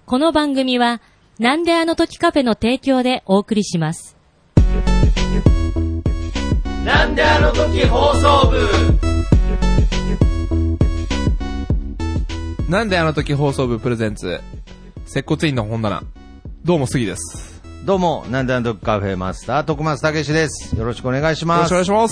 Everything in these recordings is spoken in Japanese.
この番組は、なんであの時カフェの提供でお送りします。 なんであの時放送部。 なんであの時放送部プレゼンツ、接骨院の本棚。どうも杉です。 どうも、なんであの時カフェマスター、徳松武史です。よろしくお願いします。 よろしくお願いします。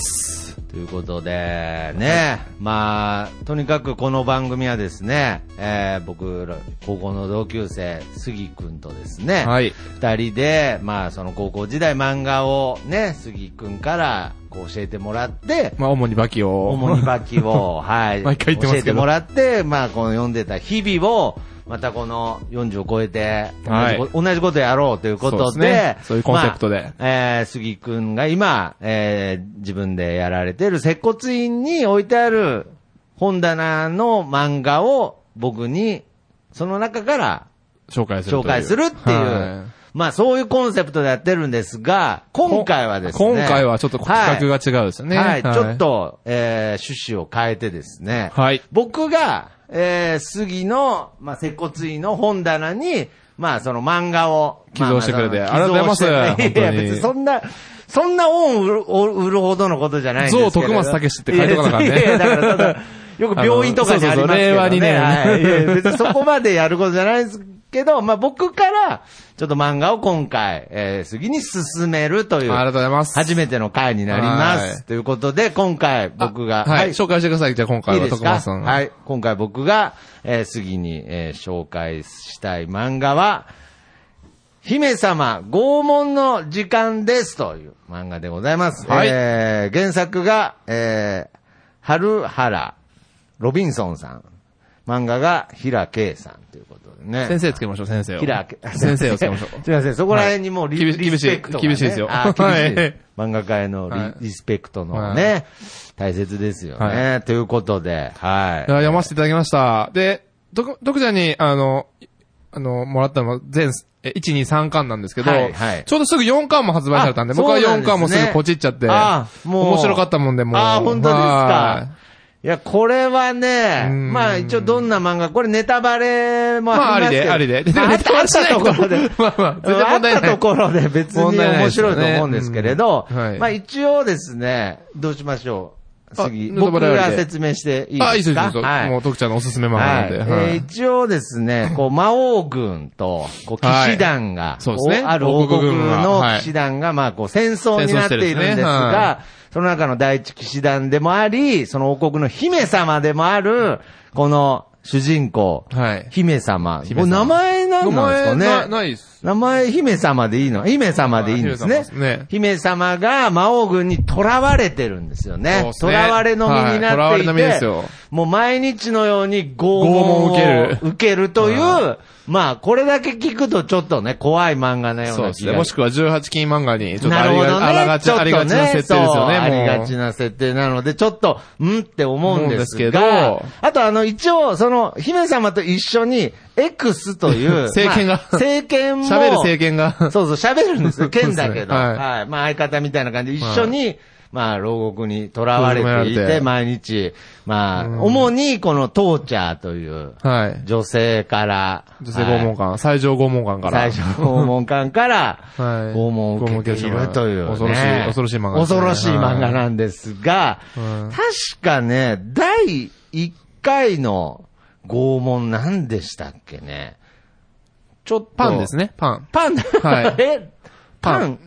ということで、ね、まあ、とにかくこの番組はですね、僕ら、高校の同級生、杉くんとですね、 はい。 二人で、まあ、その高校時代漫画をね、杉くんからこう教えてもらって、 まあ、主にバキを、 はい。 毎回言ってますけど。 教えてもらって、まあ、この読んでた日々を、またこの40を超えて同じことやろうということで、 そういうコンセプトで。 杉くんが今、自分でやられている接骨院に置いてある本棚の漫画を僕にその中から紹介するっていう、はい、まあそういうコンセプトでやってるんですが、今回はですね。 今回はちょっと企画が違うですよね。 はい。はい、ちょっと、趣旨を変えてですね。 はい。 僕が、杉の、まあ、接骨院の本棚に、まあ、その漫画を。 寄贈してくれて。ありがとうございます。 いや、別にそんな恩を売るほどのことじゃないんですけど。 徳松武史って書いとかなかったね。 いや、だから、よく病院とかにありますけどね。 令和2年。 はい。別にそこまでやることじゃないですけど、まあ、僕から、ちょっと漫画を今回、杉に進めるという。 ありがとうございます。 初めての回になります。ということで、今回僕が。 はい。紹介してください。じゃあ今回は徳松さん。 はい。今回僕が、杉に、紹介したい漫画は、姫様拷問の時間ですという漫画でございます。 はい。 原作が、春原ロビンソンさん。漫画が平圭さんということでね。 先生つけましょう、先生を。 先生をつけましょう。すいません、そこら辺にもうリスペクト、ね。厳しいですよ。 厳しい。漫画界のリスペクトのね、大切ですよね。ということで、はい。 読ませていただきました。で、徳ちゃんに、もらったのは全、1、2、3巻なんですけど、はいはい、ちょうどすぐ4巻も発売されたんで、僕は4巻もすぐポチっちゃって、もう面白かったもんで、もう。 本当ですか。いや、これはね、まあ一応どんな漫画、これネタバレもありますけど。 ありで。 ネタバレしたところで。 まあ、全然問題ない。 あったところで別に面白いと思うんですけれど、まあ一応ですね、どうしましょう。次、僕が説明していいですか？ いいです。はい。もう徳ちゃんのおすすめ漫画なんで。 はい。一応ですね、こう、魔王軍と、こう、騎士団が、 そうですね。 ある王国の騎士団が、まあ、こう、戦争になっているんですが、その中の第一騎士団でもあり、その王国の姫様でもある、この主人公、姫様。名前なんですかね？ ないっす。 名前姫様でいいの？姫様でいいんですね。姫様が魔王軍に囚われてるんですよね。囚われの身になっていて、もう毎日のように拷問を受けるという、まあ、これだけ聞くとちょっとね、怖い漫画のような気が。 そうですね。もしくは18禁漫画に、ちょっとありがちな設定ですよね。 ありがちな設定なので、ちょっと、って思うんですけど、あと一応、その、姫様と一緒に、X という、 政権が、 政権も、 喋る政権が、 そう、喋るんですよ。剣だけど、はい。まあ、相方みたいな感じで一緒に、まあ、牢獄に囚われていて、毎日、まあ、主にこのトーチャーという、女性から、 女性拷問官、最上拷問官から、 拷問官から、拷問を受けているという、 恐ろしい漫画。 恐ろしい漫画なんですが、確かね、第1回の拷問何でしたっけね。ちょっと。 パンですね、パン。 はい。パン。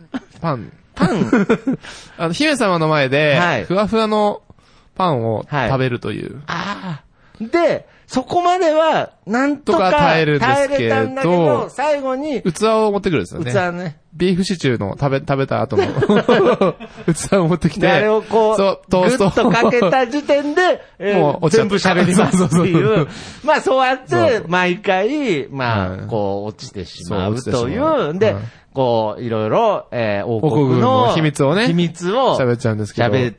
姫様の前で、ふわふわのパンを食べるという。 で、そこまでは、なんとか耐えれたんだけど、 最後に、 器を持ってくるんですよね。 器ね。 ビーフシチューの食べた後の器を持ってきて、 あれをこう、 トーストグッとかけた時点で、もう全部喋りますっていう。まあそうやって、毎回、まあ、こう、落ちてしまうという。で、こう、いろいろ、王国の秘密を喋っちゃうんですけど。 喋って、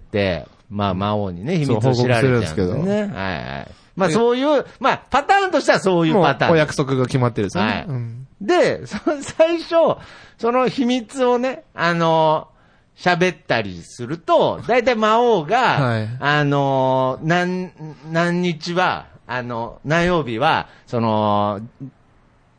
まあ魔王にね、秘密を知られちゃうんですけどね。はいはい。まあそういう、まあパターンとしてはそういうパターン。 お約束が決まってるんですよね。 で、最初、その秘密をね、喋ったりすると、だいたい魔王が、何日は、何曜日は、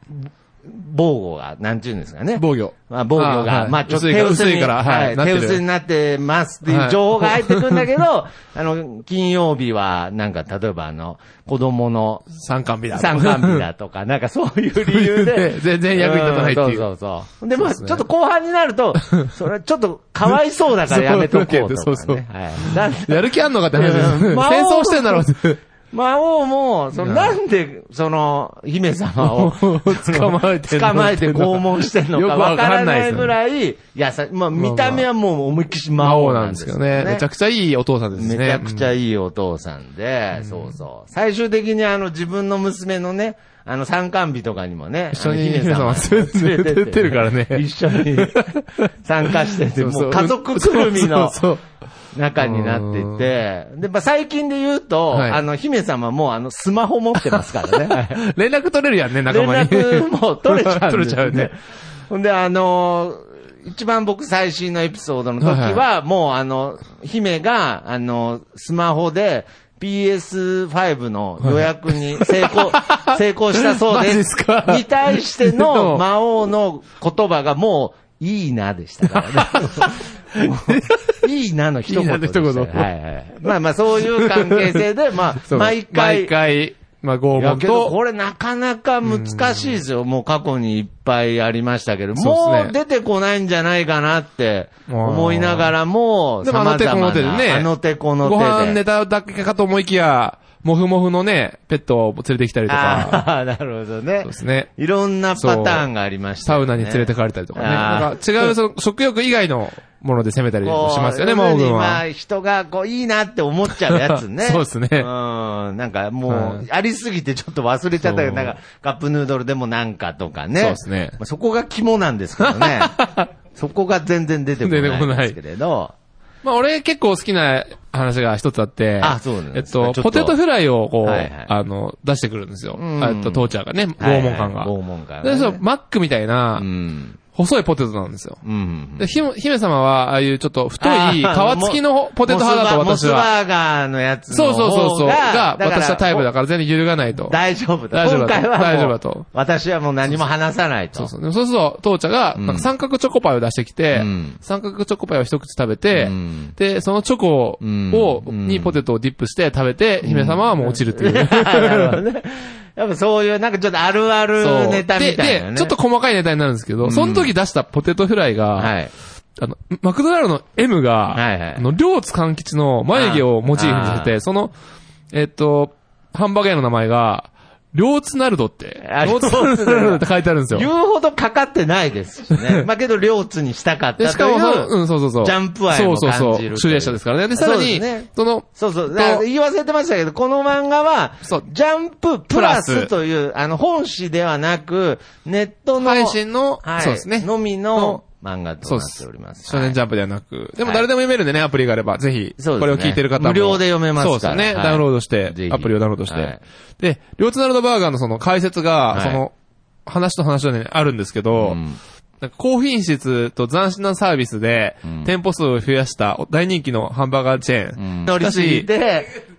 防護が、なんていうんですかね。 防御。 まあ、防御が、 はい、 まあ、ちょっと手薄に、はい、手薄になってますっていう情報が入ってくるんだけど、金曜日は、なんか、例えば子供の参観日だとか、なんかそういう理由で。 全然役に立たないっていう。 そう。で、まあ、ちょっと後半になると、それちょっとかわいそうだからやめとこうとか、ね。そう。 はい。やる気あんのかって話です。戦争してんだろうって。 魔王も、なんで、姫様を捕まえて拷問してんのかわからないぐらい、まあ見た目はもう思いっきり魔王なんですよね。 めちゃくちゃいいお父さんですね。 めちゃくちゃいいお父さんで、そう。最終的に自分の娘のね、参観日とかにもね、 一緒に姫様連れてってるからね。 一緒に参加してて、もう家族くるみの、中になっていて、で、まあ、最近で言うと、姫様もスマホ持ってますからね。 連絡取れるやんね、仲間に。 連絡も取れちゃうんです、ね。 取れちゃうね。 ほんで、一番僕最新のエピソードの時は、もう姫が、スマホで、PS5 の予約に成功したそうです。に対しての魔王の言葉がもう、いいなでしたからね。いいなの一言でした。まあまあそういう関係性で、まあ、毎回、 まあ拷問と。 これなかなか難しいですよ。もう過去にいっぱいありましたけど、もう出てこないんじゃないかなって思いながらも、 でも手この手でね。 手この手で。 ご飯ネタだけかと思いきや、もふもふのね、ペットを連れてきたりとか。 ああ、なるほどね。 そうですね。 いろんなパターンがありました、 ね。サウナに連れてかれたりとかね。なんか違う食欲以外のもので攻めたりもしますよね、魔王軍は。 まあ人がいいなって思っちゃうやつね。 そうですね。 なんかもう、ありすぎてちょっと忘れちゃったけど、なんかカップヌードルでもなんかとかね。そうですね。 そこが肝なんですけどね。そこが全然出てこないんですけれど。 まあ俺結構好きな話が一つあって、 そうなんですか。 ポテトフライを出してくるんですよ。父ちゃんがね、拷問官が。 拷問官。 で、マックみたいな、細いポテトなんですよ。で、姫様は、ああいうちょっと太い、皮付きのポテト派だと私は。 モスバーガーのやつの方そう。が、私はタイプだから全然揺るがないと。 大丈夫だ。今回は大丈夫だと。 私はもう何も話さないと。 そうすると、父ちゃんが、三角チョコパイを出してきて、三角チョコパイを一口食べて、で、そのチョコにポテトをディップして食べて、姫様はもう落ちるっていう。なるほどね。 やっぱそういうなんかちょっとあるあるネタみたいなね。 で、ちょっと細かいネタになるんですけど、その時出したポテトフライが、マクドナルドの M が、両津勘吉の眉毛をモチーフにさせて、その、ハンバーガー屋の名前が、両津ナルドって、両津ナルドって書いてあるんですよ。 言うほどかかってないですしね。まあけど両津にしたかったという。 しかもそう。 ジャンプ愛も感じる。 そう。主演者ですからね。で、さらに、 そう。言い忘れてましたけど、この漫画は、ジャンププラスという、本誌ではなく、ネットの配信の、そうですね。 のみの、漫画となっております。 少年ジャンプではなく。でも誰でも読めるんでね、アプリがあれば、ぜひ、これを聞いてる方も。 無料で読めますから。 そうですね。ダウンロードして、アプリをダウンロードして。で、両津ナルドバーガーのその解説が、話と話であるんですけど、高品質と斬新なサービスで、店舗数を増やした大人気のハンバーガーチェーン。 乗りすぎて、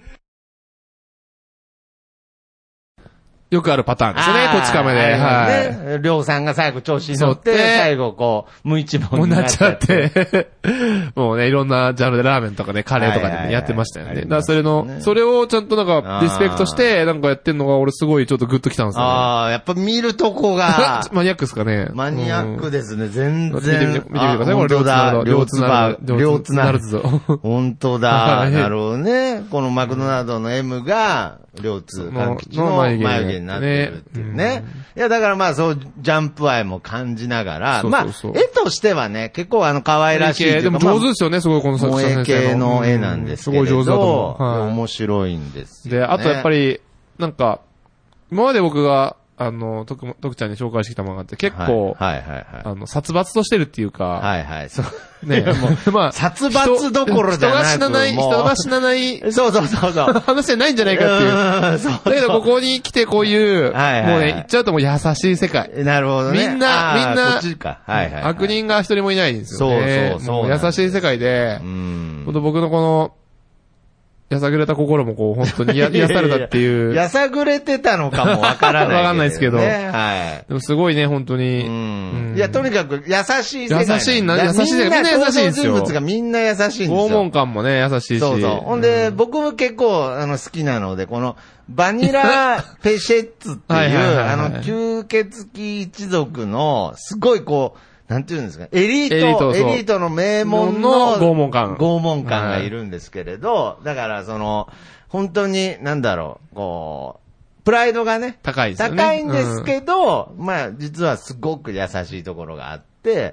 よくあるパターンですよね、こち亀で。 はい。りょうさんが最後調子に乗って、最後無一文になっちゃって。 もうね、いろんなジャンルでラーメンとかね、カレーとかでね、やってましたよね。だからそれをちゃんとなんか、リスペクトして、なんかやってんのが俺すごいちょっとグッときたんですよ。 やっぱ見るとこが。 マニアックですかね。 マニアックですね、全然。 見てみてください、これ、両津ナルド。 本当だ。なるほどね。このマクドナルドの M が、両津勘吉の眉毛になってるっていうね。いや、だからまあそう、ジャンプ愛も感じながら、まあ、絵としてはね、結構可愛らしい。 でも上手ですよね、すごいこの作者系の絵なんですけど。すごい上手だと思う。面白いんですよ。 で、あとやっぱり、なんか、今まで僕が、徳ちゃんに紹介してきた漫画って結構、殺伐としてるっていうか、 そう。 ね、 まあ、殺伐どころじゃなく人が死なない、 そう。 話じゃないんじゃないかっていう。だけどここに来てこういう、もうね、言っちゃうともう優しい世界。 なるほどね。 みんな、悪人が一人もいないんですよね。そう。優しい世界で、僕のこの、 やさぐれた心もこう、本当に癒されたっていう。 やさぐれてたのかもわからない、 わかんないですけど。 はい。 でもすごいね、本当に。 いや、とにかく優しい世界。 優しいな、優しい世界。みんな優しいんですよ。 人物がみんな優しいんですよ。 拷問感もね、優しいし。 そうそう。ほんで、僕も結構、好きなので、この、バニラ・ペシェッツっていう、吸血鬼一族の、すごいこう、なんていうんですか、エリートの名門の拷問官がいるんですけれど、だから本当に、なんだろう、こう、プライドがね、 高いですよね。 高いんですけど、まあ、実はすごく優しいところがあって、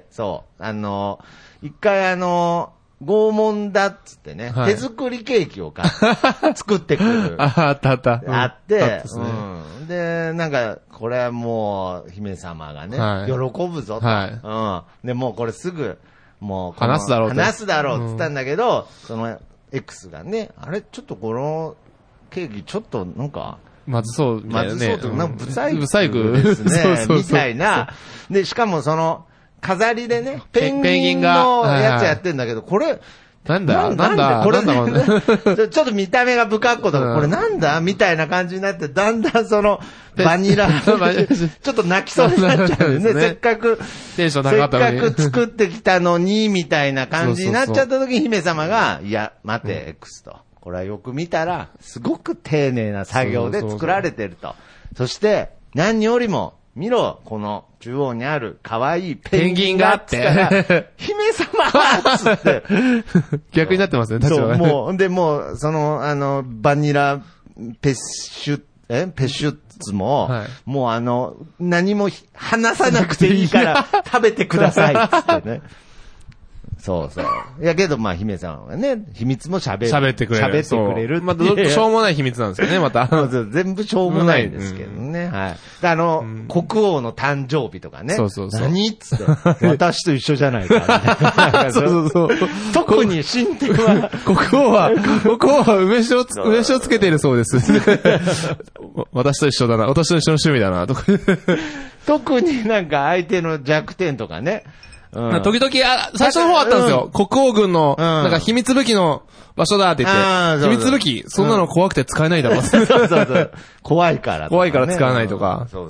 そう、一回拷問だっつってね、手作りケーキを作ってくる。 あった。 あって、で、なんか、これはもう、姫様がね、喜ぶぞと。で、もうこれすぐ、もう、 話すだろうっつったんだけど、その、X がね、あれ、ちょっとこの、ケーキちょっとなんか、 まずそうみたいなね。 まずそうというか、ブサイクですね、みたいな。で、しかも飾りでね、ペンギンのやつやってんだけど、これ、 なんだこれ、ちょっと見た目が不格好だから、これなんだみたいな感じになって、だんだんバニラ、ちょっと泣きそうになっちゃうんですね。せっかく作ってきたのに、みたいな感じになっちゃった時に姫様が、いや、待て、X と。これはよく見たら、すごく丁寧な作業で作られてると。そして、何よりも、見ろ、この中央にある可愛いペンギンがあって、姫様つって。 逆になってますね、確かに。 そう、バニラペシュッツも、もう何も話さなくていいから食べてください、つってね。そうそう。いやけど、まあ、姫様がね、秘密も喋ってくれる。 まあ、しょうもない秘密なんですけどね、また。 全部しょうもないんですけどね。はい。国王の誕生日とかね。何っつって。私と一緒じゃないか。 そう。 特に進展は。 国王は梅酒をつけているそうです。私と一緒だな。私と一緒の趣味だな。とか。 特になんか相手の弱点とかね。 時々、最初の方あったんですよ。国王軍の、なんか秘密武器の場所だって言って、秘密武器、そんなの怖くて使えないだろ。 そう。怖いから使わないとか。 そう。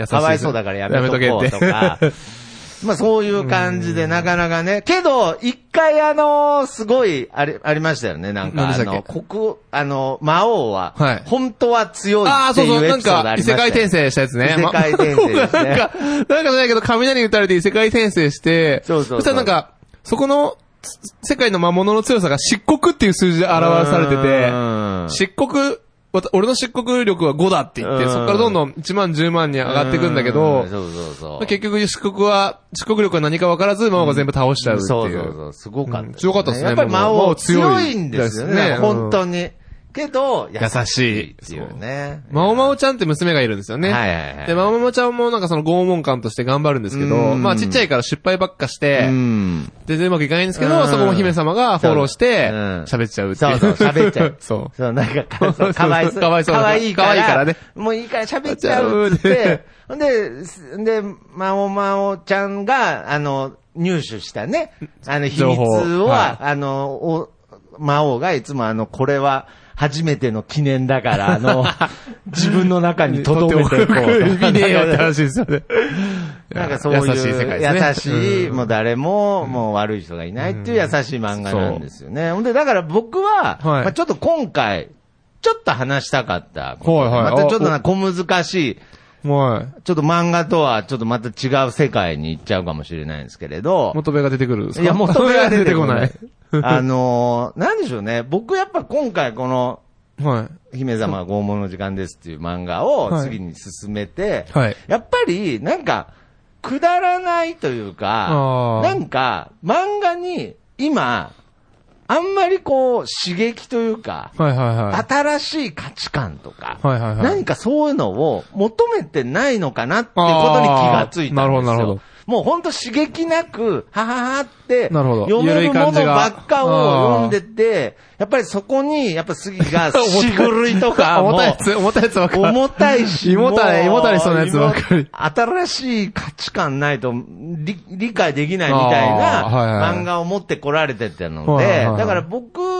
かわいそうだからやめとこうとか。まあそういう感じでなかなかね。けど、一回すごい、ありましたよね。なんか魔王は、本当は強いっていうエピソードありました。 異世界転生したやつね。 異世界転生ですね。 なんかじゃないけど、雷に打たれて異世界転生して、そしたらなんか、そこの、世界の魔物の強さが漆黒っていう数字で表されてて、漆黒、俺の漆黒力は5だって言って、そこからどんどん1万10万に上がっていくんだけど、結局漆黒力は何か分からず、魔王が全部倒しちゃうっていう。 そう。すごかった。 強かったですね。 やっぱり魔王強いんですよね。本当に。けど、優しいっていうね。 まおまおちゃんって娘がいるんですよね。で、まおまおちゃんもなんかその拷問官として頑張るんですけど、まあちっちゃいから失敗ばっかして、全然うまくいかないんですけど、そこも姫様がフォローして、喋っちゃうっていう。 そう、喋っちゃう。 そう。 なんか、かわいそう。かわいいからね。もういいから喋っちゃうって。で、まおまおちゃんが、入手したね、秘密は、魔王がいつもこれは、初めての記念だから、自分の中に留めていこう。 見ねえよって話ですよね。 なんかそういう、優しい世界ですね。優しい、もう誰も、もう悪い人がいないっていう優しい漫画なんですよね。ほんで、だから僕は、まあちょっと今回、ちょっと話したかった。またちょっと小難しい。ちょっと漫画とはちょっとまた違う世界に行っちゃうかもしれないんですけれど。 元部が出てくるんですか？ いや、元部が出てこない。なんでしょうね。僕やっぱ今回この、姫様拷問の時間ですっていう漫画を次に進めて、やっぱりなんか、くだらないというか、なんか漫画に今、あんまりこう刺激というか、新しい価値観とか、何かそういうのを求めてないのかなっていうことに気がついたんですよ。なるほど。もうほんと刺激なく、はははって、読めるものばっかを読んでて、やっぱりそこに、やっぱ杉が、しぐるいとかも、 重たいやつばっかり。 重たいし、 胃もたれそうなやつばっかり。 新しい価値観ないと理解できないみたいな漫画を持ってこられてたので、だから僕は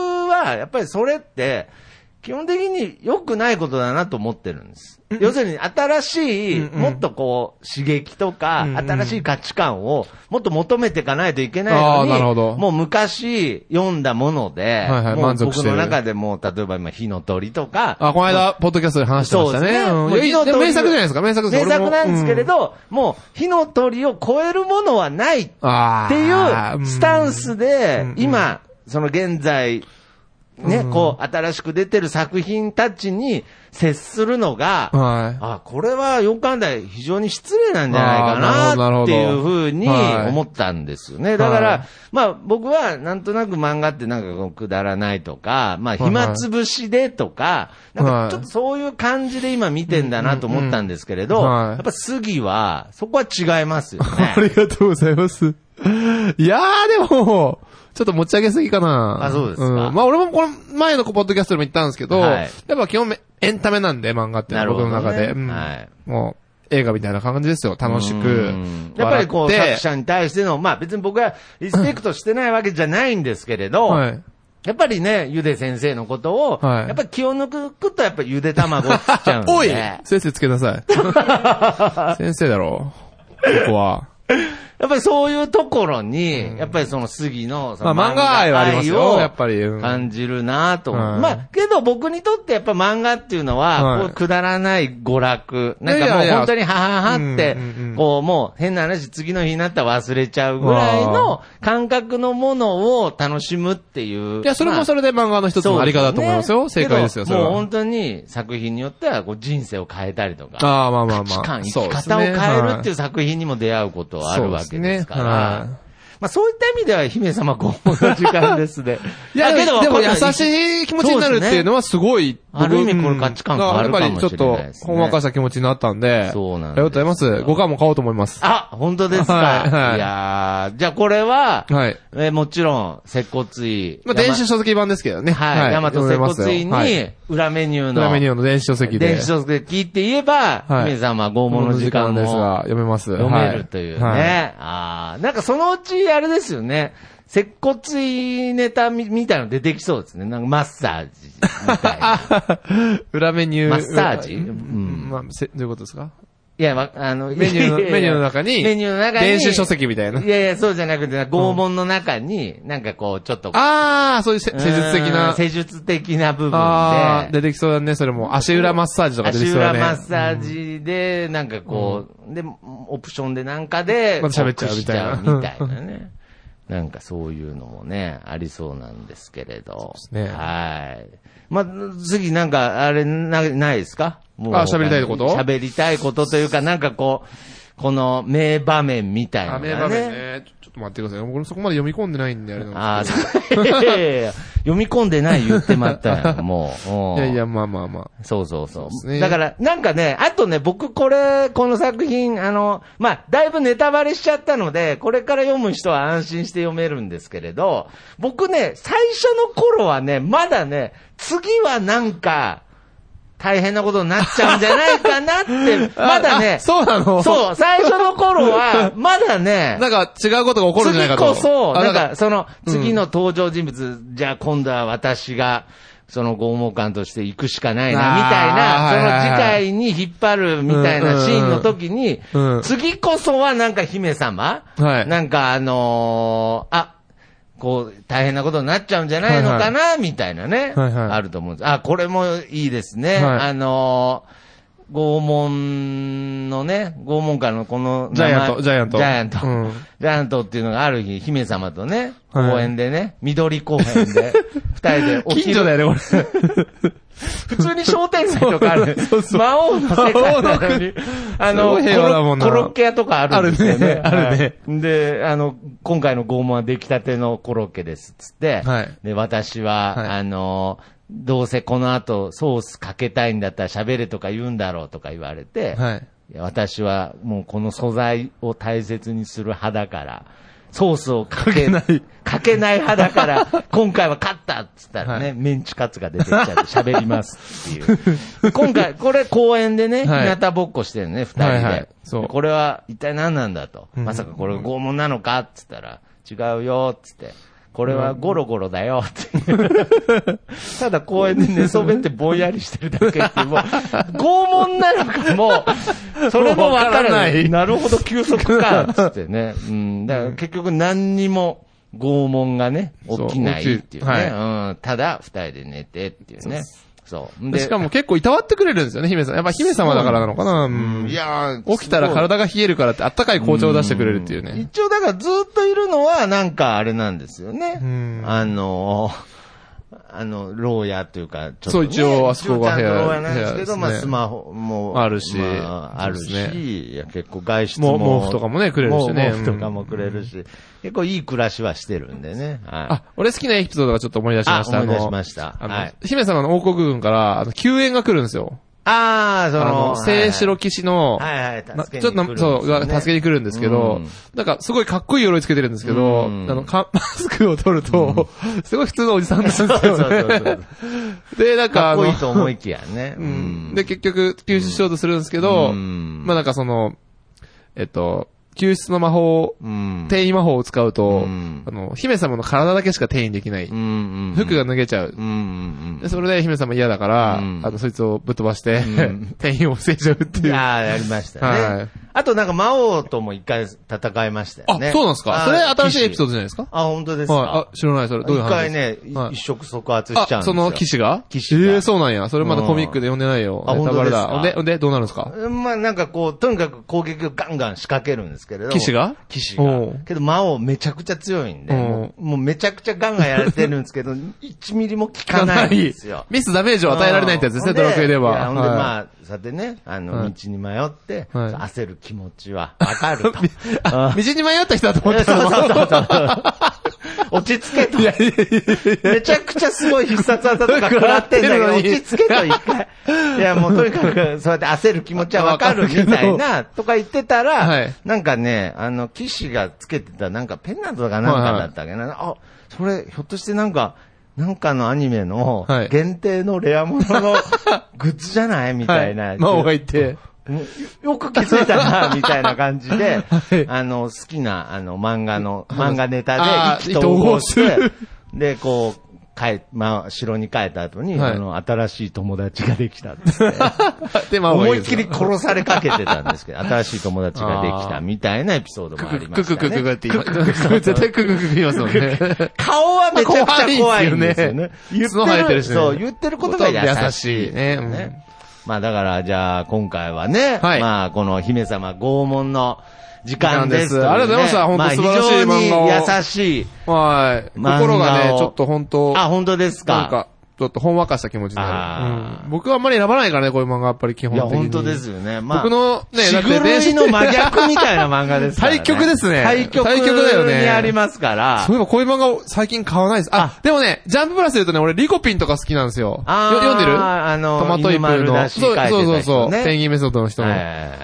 は、やっぱりそれって、基本的に良くないことだなと思ってるんです。要するに新しい、もっとこう、刺激とか、新しい価値観をもっと求めていかないといけないのに、 なるほど。 もう昔読んだもので、もう僕の中でも、例えば今、火の鳥とか。 この間、ポッドキャストで話してましたね。 そうですね。 でも名作じゃないですか、名作です。 名作なんですけれど、もう、火の鳥を超えるものはないっていうスタンスで、今、その現在、ね、こう、新しく出てる作品たちに接するのが、これはよく考えたら非常に失礼なんじゃないかなっていうふうに思ったんですよね。だから、まあ僕はなんとなく漫画ってなんかこうくだらないとか、まあ暇つぶしでとか、なんかちょっとそういう感じで今見てんだなと思ったんですけれど、やっぱ杉は、そこは違いますよね。 ありがとうございます。いやーでも、ちょっと持ち上げすぎかな。 そうですか。 まあ俺もこの前のポッドキャストでも言ったんですけど、やっぱ基本エンタメなんで漫画って僕の中で。もう映画みたいな感じですよ。楽しく。 やっぱりこう作者に対しての、まあ別に僕はリスペクトしてないわけじゃないんですけれど、やっぱりね、ゆで先生のことを、やっぱり気を抜くとやっぱりゆで卵っちゃうんで。 おい先生つけなさい。先生だろう。ここは。 やっぱりそういうところに、やっぱりその杉の、その漫画愛はありますよ、やっぱり。 感じるなと。まあ、けど僕にとってやっぱ漫画っていうのは、こうくだらない娯楽。なんかもう本当にはははって、こうもう変な話、次の日になったら忘れちゃうぐらいの感覚のものを楽しむっていう。 いや、それもそれで漫画の一つのあり方だと思いますよ。正解ですよ、それは。 もう本当に作品によってはこう人生を変えたりとか、 価値観、生き方を変えるっていう作品にも出会うことはあるわけですから。まあそういった意味では姫様ご訪問の時間ですね。 いや、でも優しい気持ちになるっていうのはすごい。 ある意味これ価値観変わるかもしれないですね。 やっぱりちょっと、ほんわかした気持ちになったんで。 そうなんです。 ありがとうございます。5巻も買おうと思います。 本当ですか。いやじゃあこれは、もちろん、接骨院。 まあ電子書籍版ですけどね。 はい。大和接骨院に、裏メニューの電子書籍で。電子書籍って言えば、姫様拷問の時間ですが、 読めます。 読めるというね。なんかそのうちあれですよね。接骨院ネタみたいなの出てきそうですね。なんかマッサージみたいな。 裏メニュー。 マッサージまあ、どういうことですか？ いや、 メニューの中に、電子書籍みたいな。 いやいや、そうじゃなくて、拷問の中に、なんかこう、ちょっと。 そういう施術的な。 施術的な部分で。出てきそうだね、それも。足裏マッサージとか出てきそうだね。 足裏マッサージで、なんかこう、で、オプションでなんかで、 また喋っちゃうみたいな。 みたいなね。なんかそういうのもね、ありそうなんですけれど。 そうですね。 はい。まあ、次なんか、あれ、ないですか？もう喋りたいこと？ 喋りたいことというか、なんかこう、この名場面みたいなのがね。 名場面ね。ちょっと待ってください。僕そこまで読み込んでないんであれなんですけど。読み込んでない言ってまったよ、もう。 いやいや、まあまあまあ。 そうそうそう。だから、なんかね、あとね、僕この作品、まあ、だいぶネタバレしちゃったので、これから読む人は安心して読めるんですけれど、僕ね、最初の頃はね、まだね、次はなんか、大変なことになっちゃうんじゃないかなって、まだね。 そうなの？ そう、最初の頃は、まだね。 なんか違うことが起こるんじゃないかと。 次こそ、なんかその、次の登場人物、じゃあ今度は私が、その拷問官として行くしかないな、みたいな、その次回に引っ張るみたいなシーンの時に、次こそはなんか姫様、なんかこう、大変なことになっちゃうんじゃないのかな、みたいなね、あると思うんです。これもいいですね。拷問のね、拷問官のこのジャイアント。 ジャイアントっていうのがある日、姫様とね、公園でね、緑公園で、二人でお昼。近所だよね、これ。 普通に商店街とかある。魔王の世界なのに、コロッケ屋とかあるんですよね。 あるね。 で、今回の拷問は出来たてのコロッケです、つって。で、私は、どうせこの後ソースかけたいんだったら喋れとか言うんだろうとか言われて、私はもうこの素材を大切にする派だから、ソースをかけない派だから、今回は勝ったっつったらね、メンチカツが出てきちゃって喋りますっていう。今回、これ公園でね、日向ぼっこしてるね、二人で。これは一体何なんだと。まさかこれ拷問なのかっつったら、違うよっつって。 これはゴロゴロだよってただ公園で寝そべってぼんやりしてるだけっていう、もう拷問なのかもう、それもわからない。なるほど、休息か、つってね。うん。だから結局何にも拷問がね、起きないっていうね。はい、うん。ただ、二人で寝てっていうね。そう。 で、しかも結構いたわってくれるんですよね、姫さん。やっぱ姫様だからなのかな。うん。いやー、起きたら体が冷えるからってあったかい紅茶を出してくれるっていうね。 一応だからずっといるのはなんかあれなんですよね。牢屋というか、ちょっと、ね。 そう、一応あそこが部屋。 牢屋なんですけど、まあスマホもあるし、 あるし、いや結構外出も。 毛布とかもね、くれるしね。 毛布とかもくれるし、結構いい暮らしはしてるんでね。 はい、俺好きなエピソードがちょっと思い出しました。 思い出しました。 はい。姫様の王国軍から、救援が来るんですよ。聖白騎士の、ちょっと、そう、助けに来るんですけど、なんかすごいかっこいい鎧つけてるんですけど、マスクを取ると、すごい普通のおじさんなんですよね。で、なんかかっこいいと思いきやね。 で、結局、救出しようとするんですけど、まあなんか救出の魔法、転移魔法を使うと、姫様の体だけしか転移できない。服が脱げちゃう。で、それで姫様嫌だから、そいつをぶっ飛ばして、転移を防いじゃうっていう。 やりましたね。はい。あとなんか魔王とも一回戦いましたよね。 あ、そうなんですか？それ新しいエピソードじゃないですか？ 本当ですか？ 知らない、それ。どういう話？ 一回ね、一触即発しちゃうんですよ。 その騎士が？そうなんや。それまだコミックで読んでないよ。 本当ですか？ ほんで、どうなるんですか？ まあなんかこう、とにかく攻撃をガンガン仕掛けるんですけれど。 騎士が。 けど魔王めちゃくちゃ強いんで、もうめちゃくちゃガンガンやられてるんですけど、1ミリも効かないんですよ。 ミスダメージを与えられないってやつですね、ドラクエでは。 ほんでまあ、さてね、道に迷って、焦る気持ちはわかると。 道に迷った人だと思ってたの。 落ち着けと。めちゃくちゃすごい必殺技とか食らってんだけど、落ち着けと一回。いやもうとにかく、そうやって焦る気持ちはわかるみたいな、とか言ってたら、なんかね、騎士がつけてたなんかペンダントとかなんかだったっけな。それ、ひょっとしてなんかのアニメの限定のレアもののグッズじゃないみたいな。 魔王がいて。 よく気づいたな、みたいな感じで、好きな、漫画ネタで意気投合して、で、こう、城に帰った後に、新しい友達ができたって。思いっきり殺されかけてたんですけど、新しい友達ができたみたいなエピソードもありましたね。 ククククって言います。絶対クククク言いますもんね。 顔はめちゃくちゃ怖いんですよね。言ってることが優しい。 ね。 まあだからじゃあ今回はね、まあこの姫様拷問の時間です。 ありがとうございました。本当素晴らしい漫画を。 非常に優しい。 はい。心がね、ちょっと本当。 本当ですか。 なんか、ちょっとほんわかした気持ちになる。僕はあんまり選ばないからね、こういう漫画やっぱり基本的に。 いや、本当ですよね。 僕のね、 だって電子の真逆みたいな漫画ですからね。 対極ですね。 対極だよね。にありますから。 そういえばこういう漫画を最近買わないです。でもね、ジャンププラスで言うとね、俺リコピンとか好きなんですよ。読んでる？トマトイプの。そう。ペンギンメソッドの人の。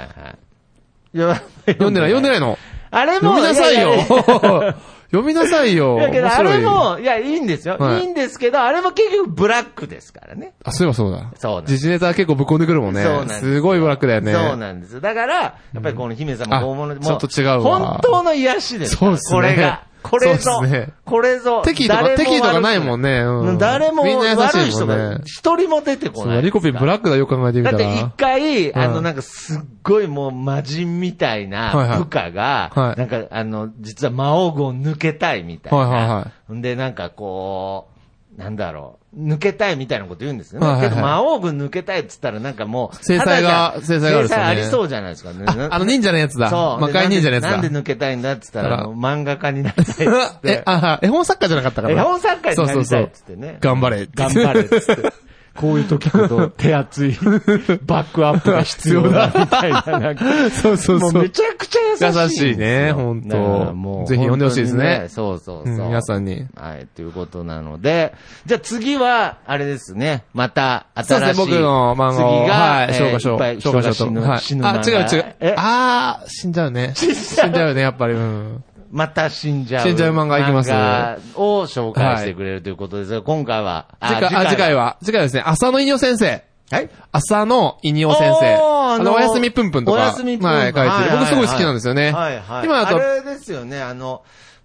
読んでないの？ あれも、 読みなさいよ。読みなさいよ。 だけど、あれも、いいんですよ。いいんですけど、あれも結局ブラックですからね。 そういえばそうだ。時事ネタ結構ぶっ込んでくるもんね。そうなんです。すごいブラックだよね。 そうなんです。だから、やっぱりこの姫様拷問の、 ちょっと違うわ。 本当の癒しです。そうですね。これが。これぞ。 敵とかないもんね。 誰も悪い人が一人も出てこない。 リコピンブラックだよ、考えてみたら。 だって一回、なんかすっごいもう魔人みたいな部下が、なんか実は魔王軍を抜けたいみたいな。んで、なんかこう、なんだろう。抜けたいみたいなこと言うんですよね。けど魔王軍抜けたいって言ったらなんかもう、 制裁があるんですよね。 制裁ありそうじゃないですかね。 忍者のやつだ。そう。魔界忍者のやつだ。 なんで抜けたいんだって言ったら、漫画家になりたいって。 絵本作家じゃなかったから。 絵本作家になりたいって言ってね。 頑張れ。 頑張れって言って。こういう時ほど手厚いバックアップが必要だみたいな。なんかそう。 もうめちゃくちゃ優しい。 優しいね、本当ぜひ読んでほしいですね。 そう。 皆さんに。 はい、ということなので、じゃあ次は、あれですね、また新しい。 僕の漫画を。 次が、 はい、紹介しよう。 死ぬ。 違う。死んじゃうね。死んじゃうね、やっぱり。 また死んじゃう漫画いきます。 を紹介してくれるということですが、今回は、 次回はですね、浅野稲夫先生。 はい。 浅野稲夫先生。おやすみぷんぷんとか。 おやすみぷんぷん。 はい、書いてる。僕すごい好きなんですよね。 はい。今だと。あれですよね、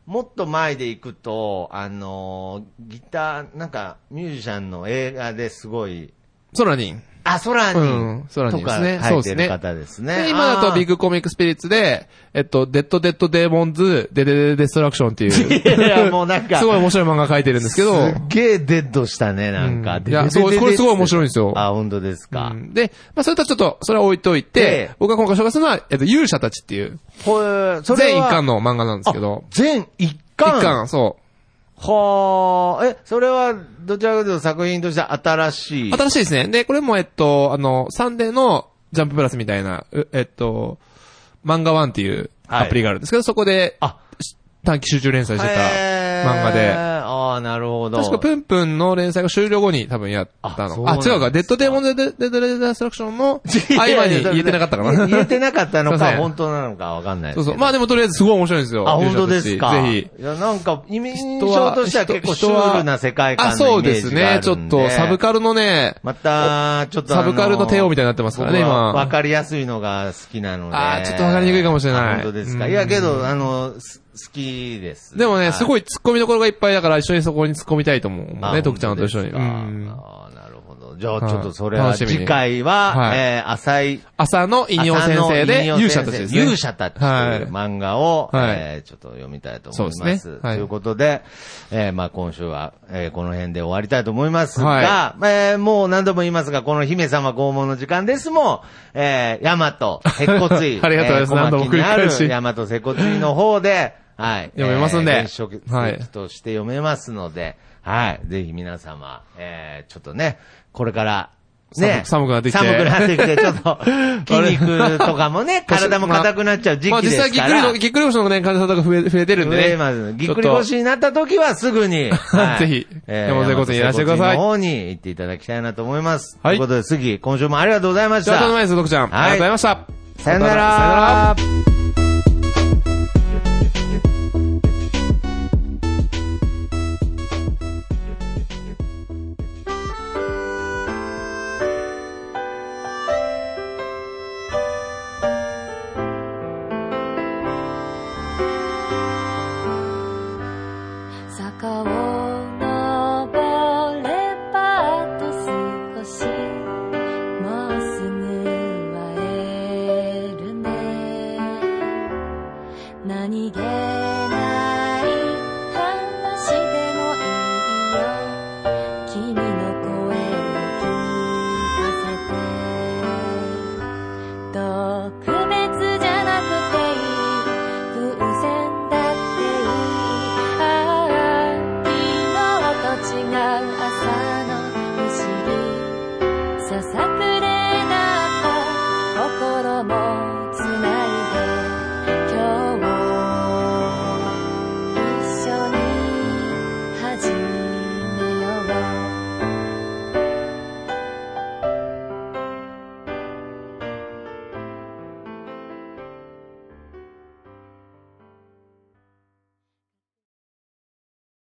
もっと前で行くと、ギター、なんか、ミュージシャンの映画ですごい。 ソラニン。 あ、ソラニン。 ソラニンですね。 書いてる方ですね。 で、今だとビッグコミックスピリッツで、デッドデーモンズ、デストラクションっていう。 いや、もうなんか。 すごい面白い漫画書いてるんですけど。 すっげえデッドしたね、なんか。 いや、これすごい面白いんですよ。 あ、本当ですか。 で、それとはちょっと、それは置いといて、僕が今回紹介するのは、勇者たちっていう。全1巻の漫画なんですけど。 全1巻 ?1 巻、そう。 それは、どちらかというと作品として新しい。 新しいですね。で、これもサンデーのジャンププラスみたいな、漫画ワンっていうアプリがあるんですけど、そこで、短期集中連載してた漫画で。 ああ、なるほど。 確かプンプンの連載が終了後に多分やったの。違うか。デッドデーモンデデストラクションの合間に言えてなかったかな。 言えてなかったのか、本当なのかわかんないです。 そう。でもとりあえずすごい面白いんですよ。 あ、本当ですか。 ぜひ。 いや、なんか、印象としては結構シュールな世界観のイメージがあるんで。 そうですね。ちょっとサブカルのね、 また、ちょっとサブカルの帝王みたいになってますからね、今。 わかりやすいのが好きなので。 ちょっとわかりにくいかもしれない。 本当ですか。いや、けど、好きです。 でもね、すごい突っ込みどころがいっぱいだから一緒にそこに突っ込みたいと思うね、徳ちゃんと一緒に。 なるほど。じゃあちょっとそれは次回は、 朝のイニオ先生で勇者たちですね。 勇者たちという漫画を、ちょっと読みたいと思います。ということで、今週は、この辺で終わりたいと思いますが、もう何度も言いますが、この姫様拷問の時間ですも、大和接骨院。 ありがとうございます。何度も繰り返し。 大和接骨院の方で、 読めますんで。 電子書籍として読めますので、ぜひ皆様、ちょっとね、これから、ね、 寒くなってきて。 ちょっと、筋肉とかもね、体も硬くなっちゃう時期ですから。 実際ぎっくり腰のね、患者さんとか増えてるんでね。 増えます。ぎっくり腰になった時はすぐに、 ぜひ、山手骨にいらしてください。 の方に行っていただきたいなと思います。ということで、次、今週もありがとうございました。 ありがとうございます、徳ちゃん。ありがとうございました。 さよなら。 坂を登ればあと少しもうすぐ会えるね何気